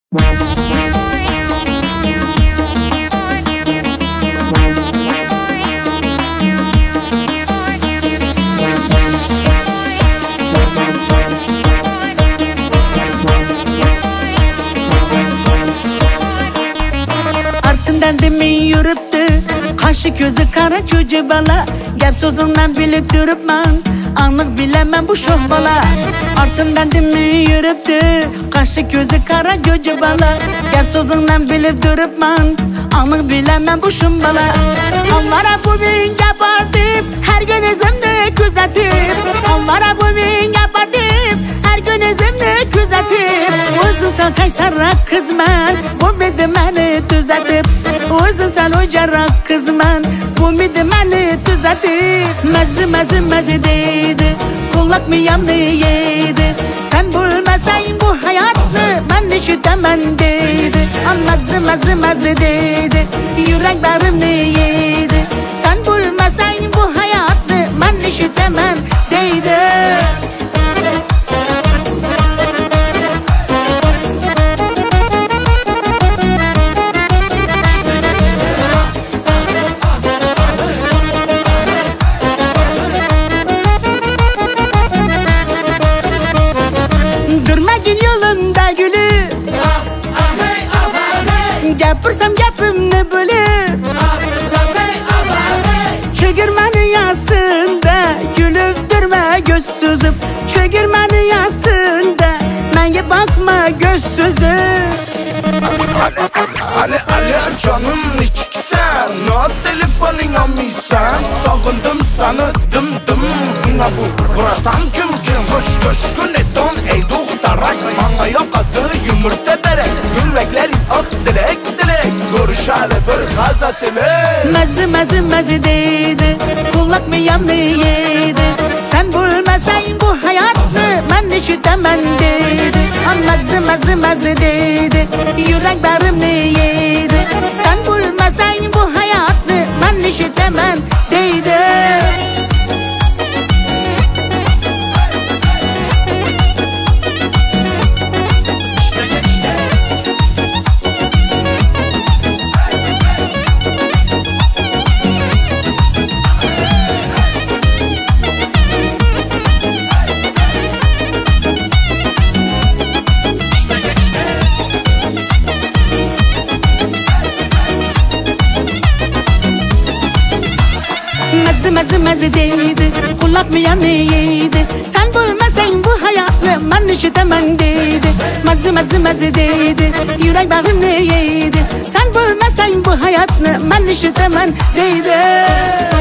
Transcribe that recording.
Artından demeyi yürüptü, kaşı gözü kara çocuğu bala. Gep sözünden bilip durupman, anlık bilemem bu şoh bala. Artından demeyi yürüptü, kaşı gözü kara çocuğu bala. Gep sözünden bilip durupman, anlık bilemem bu şoh bala. Onlara bu bin yapadım, her gün izimde gözetip. Onlara bu bin yapadım, her gün izimde gözetip. Uzun sen kaysarrak kızman, bu bedi beni düzeltip. Uzun sen ucarak kızman, bu bedi beni düzeltip. Mezi deydi, kulak mı yandı yedi. Sen bulmasan bu hayatı, ben işitemem deydi. Mezi deydi, yüreklerim yedi. Sen bulmasan bu hayatı, ben işitemem deydi. Yolunda gülü Gepirsem gepimni bölü Çögirmeni yastığında gülüp durma göz süzüp. Çögirmeni yastığında menge bakma göz süzüp. Ali canım içiksen, no telefonin almışsan. Sağındım sana dım ina bu buradan kim Koş gün edon ey doğdarak. Bana yok adı yumurta berek. Yüreklerin ah dilek görüşale bir gazat ile. Mezi deydi, kulak mı yandı yedi. Sen bulmasan bu hayatı, ben işitemem deydi. Mezi deydi, yüreklerim yedi. Sen bulmasan bu hayatı, ben işitemem deydi. Mezi deydi, kulak mı yanı yedi. Sen bulmasan bu hayatı, ben işitemem deydi. Mezi deydi, yürek bağım yedi. Sen bulmasan bu hayatı, ben işitemem deydi.